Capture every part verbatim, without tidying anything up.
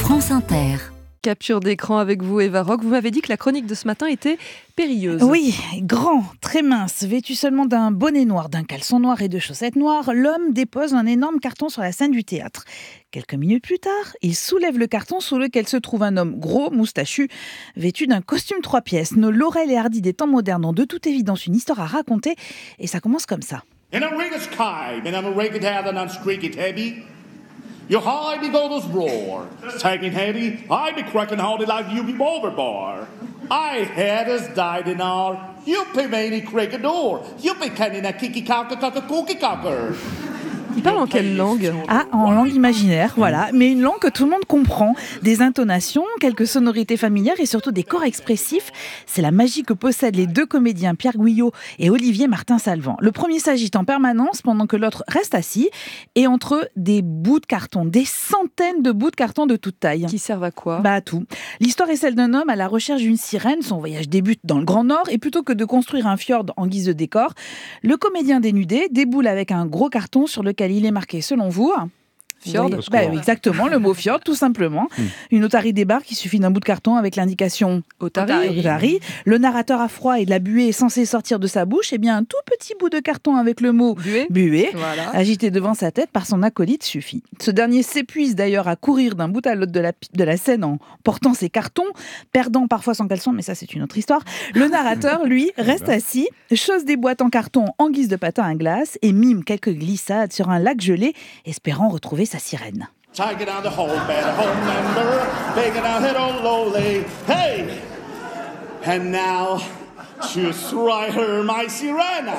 France Inter. Capture d'écran avec vous, Eva Rock. Vous m'avez dit que la chronique de ce matin était périlleuse. Oui, grand, très mince, vêtu seulement d'un bonnet noir, d'un caleçon noir et de chaussettes noires, l'homme dépose un énorme carton sur la scène du théâtre. Quelques minutes plus tard, il soulève le carton sous lequel se trouve un homme gros, moustachu, vêtu d'un costume trois pièces. Nos Laurel et Hardy des temps modernes ont de toute évidence une histoire à raconter, et ça commence comme ça. In a rig sky, in a rig head and streaky heavy. You hide me goes roar. Taking heavy, I be cracking how the life you be overboard. I had us died in our. You be many crack a door. You be canning a kiki cocker cocker cookie cocker. Il parle en quelle langue ? Ah, en langue imaginaire, voilà. Mais une langue que tout le monde comprend. Des intonations, quelques sonorités familières et surtout des corps expressifs. C'est la magie que possèdent les deux comédiens Pierre Guyot et Olivier Martin-Salvant. Le premier s'agite en permanence pendant que l'autre reste assis. Et entre eux, des bouts de carton, des centaines de bouts de carton de toute taille. Qui servent à quoi ? Bah à tout. L'histoire est celle d'un homme à la recherche d'une sirène. Son voyage débute dans le Grand Nord. Et plutôt que de construire un fjord en guise de décor, le comédien dénudé déboule avec un gros carton sur lequel il est marqué, selon vous, fjord. Bah, exactement, le mot fjord, tout simplement. Hmm. Une otarie débarque, il suffit d'un bout de carton avec l'indication otarie. otarie. Le narrateur a froid et de la buée est censée sortir de sa bouche. Et bien, un tout petit bout de carton avec le mot buée, buée voilà. agité devant sa tête par son acolyte suffit. Ce dernier s'épuise d'ailleurs à courir d'un bout à l'autre de la, de la scène en portant ses cartons, perdant parfois son caleçon, mais ça c'est une autre histoire. Le narrateur, lui, reste assis, chausse des boîtes en carton en guise de patin à glace et mime quelques glissades sur un lac gelé, espérant retrouver sa sirène. Take it out the whole bed, home member, take it out, hit on lowly. Hey! And now, just right her, my sirena.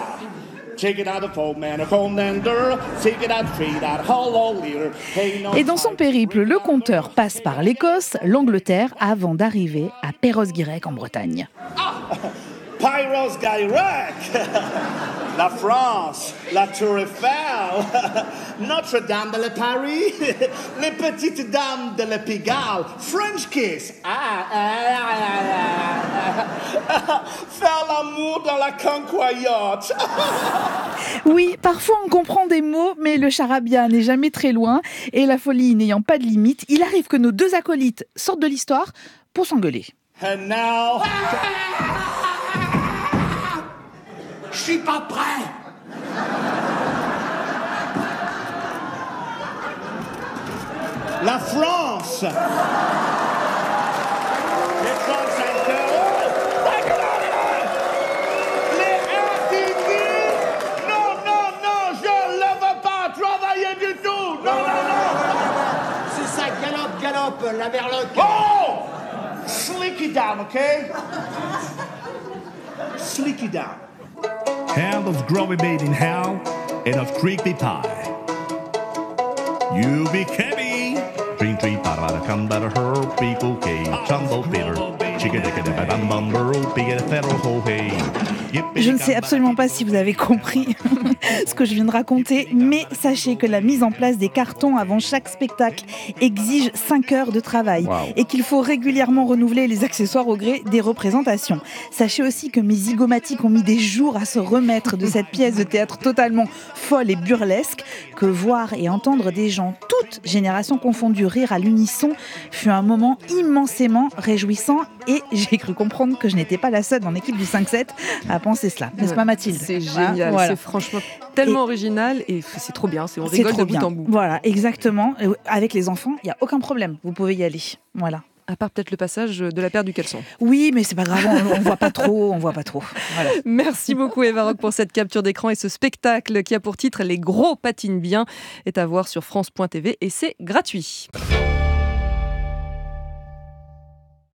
Et dans son périple, le conteur passe par l'Écosse, l'Angleterre, avant d'arriver à Perros-Guirec en Bretagne. Ah! Perros-Guirec, la France, la Tour Eiffel, Notre-Dame de la Paris, les petites dames de la Pigalle, French kiss, ah, ah, ah, ah, faire l'amour dans la conquaillotte. Oui, parfois on comprend des mots, mais le charabia n'est jamais très loin, et la folie n'ayant pas de limite, il arrive que nos deux acolytes sortent de l'histoire pour s'engueuler. And now... Je suis pas prêt. La France. Les trente-cinq Les individus. Non, non, non, je ne veux pas travailler du tout. Non, non, non. C'est ça, galope, galope, la berloque. Oh! Slick it down, okay? Slick it down. Hand of growing made in hell and of creepy pie. You be cabby. Dream tree, para come better her, be okay. Jumbo bitter. Chicken dick and bam bam burrow, be a federal ho hey. Je ne sais absolument pas si vous avez compris ce que je viens de raconter, mais sachez que la mise en place des cartons avant chaque spectacle exige cinq heures de travail wow. et qu'il faut régulièrement renouveler les accessoires au gré des représentations. Sachez aussi que mes zygomatiques ont mis des jours à se remettre de cette pièce de théâtre totalement folle et burlesque, que voir et entendre des gens, toutes générations confondues, rire à l'unisson fut un moment immensément réjouissant et j'ai cru comprendre que je n'étais pas la seule dans l'équipe du cinq sept à penser cela. N'est-ce pas, Mathilde ? C'est génial, hein, voilà. C'est franchement tellement et original et c'est trop bien, c'est, on rigole de bout bien. en bout. Voilà, exactement. Avec les enfants, il n'y a aucun problème, vous pouvez y aller. Voilà. À part peut-être le passage de la paire du caleçon. Oui, mais c'est pas grave, on, on voit pas trop, on voit pas trop. Voilà. Merci beaucoup Eva Rock pour cette capture d'écran et ce spectacle qui a pour titre Les gros patinent bien est à voir sur France point T V et c'est gratuit.